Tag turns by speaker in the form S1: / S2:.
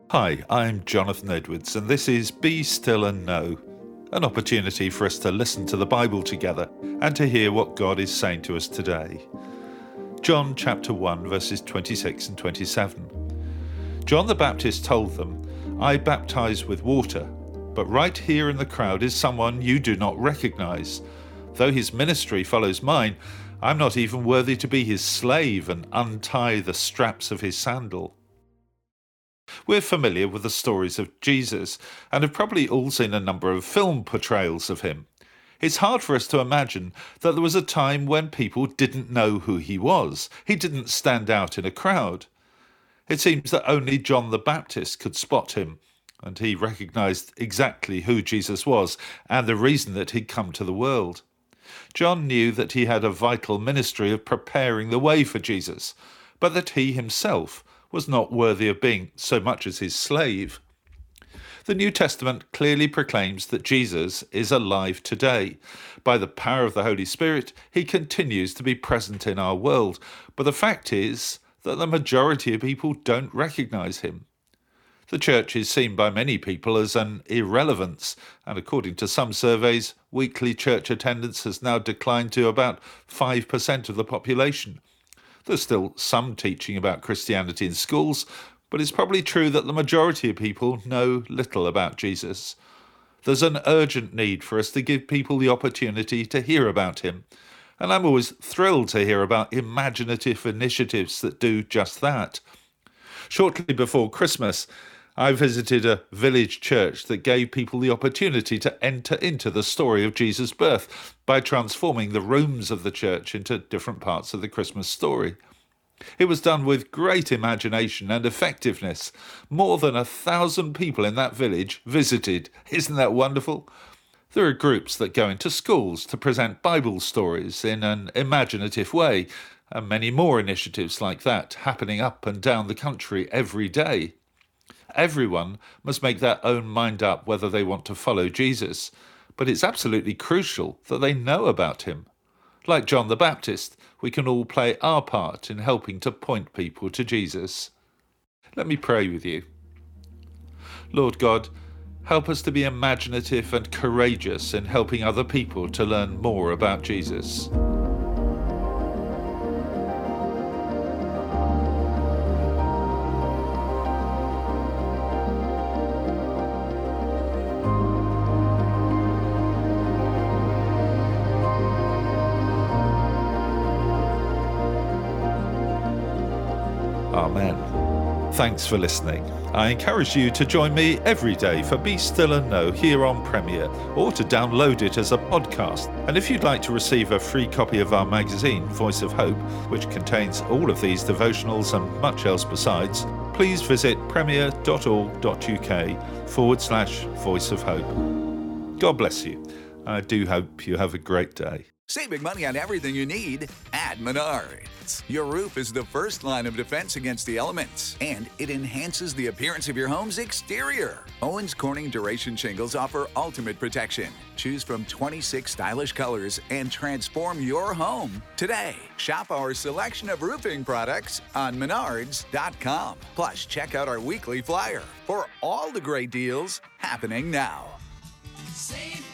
S1: Hi, I'm Jonathan Edwards, and this is Be Still and Know, an opportunity for us to listen to the Bible together and to hear what God is saying to us today. John chapter 1, verses 26 and 27. John the Baptist told them, "I baptize with water, but right here in the crowd is someone you do not recognize. Though his ministry follows mine, I'm not even worthy to be his slave and untie the straps of his sandal." We're familiar with the stories of Jesus and have probably all seen a number of film portrayals of him. It's hard for us to imagine that there was a time when people didn't know who he was. He didn't stand out in a crowd. It seems that only John the Baptist could spot him, and he recognized exactly who Jesus was and the reason that he'd come to the world. John knew that he had a vital ministry of preparing the way for Jesus, but that he himself was not worthy of being so much as his slave. The New Testament clearly proclaims that Jesus is alive today. By the power of the Holy Spirit, he continues to be present in our world, but the fact is that the majority of people don't recognize him. The church is seen by many people as an irrelevance, and according to some surveys, weekly church attendance has now declined to about 5% of the population. There's still some teaching about Christianity in schools, but it's probably true that the majority of people know little about Jesus. There's an urgent need for us to give people the opportunity to hear about him, and I'm always thrilled to hear about imaginative initiatives that do just that. Shortly before Christmas, I visited a village church that gave people the opportunity to enter into the story of Jesus' birth by transforming the rooms of the church into different parts of the Christmas story. It was done with great imagination and effectiveness. More than 1,000 people in that village visited. Isn't that wonderful? There are groups that go into schools to present Bible stories in an imaginative way, and many more initiatives like that happening up and down the country every day. Everyone must make their own mind up whether they want to follow Jesus, but it's absolutely crucial that they know about him. Like John the Baptist, we can all play our part in helping to point people to Jesus. Let me pray with you. Lord God, help us to be imaginative and courageous in helping other people to learn more about Jesus. Amen. Thanks for listening. I encourage you to join me every day for Be Still and Know here on Premier, or to download it as a podcast. And if you'd like to receive a free copy of our magazine, Voice of Hope, which contains all of these devotionals and much else besides, please visit premier.org.uk/Voice of Hope. God bless you. I do hope you have a great day.
S2: Saving money on everything you need at Menards. Your roof is the first line of defense against the elements, and it enhances the appearance of your home's exterior. Owens Corning Duration Shingles offer ultimate protection. Choose from 26 stylish colors and transform your home today. Shop our selection of roofing products on Menards.com. Plus, check out our weekly flyer for all the great deals happening now.
S3: Save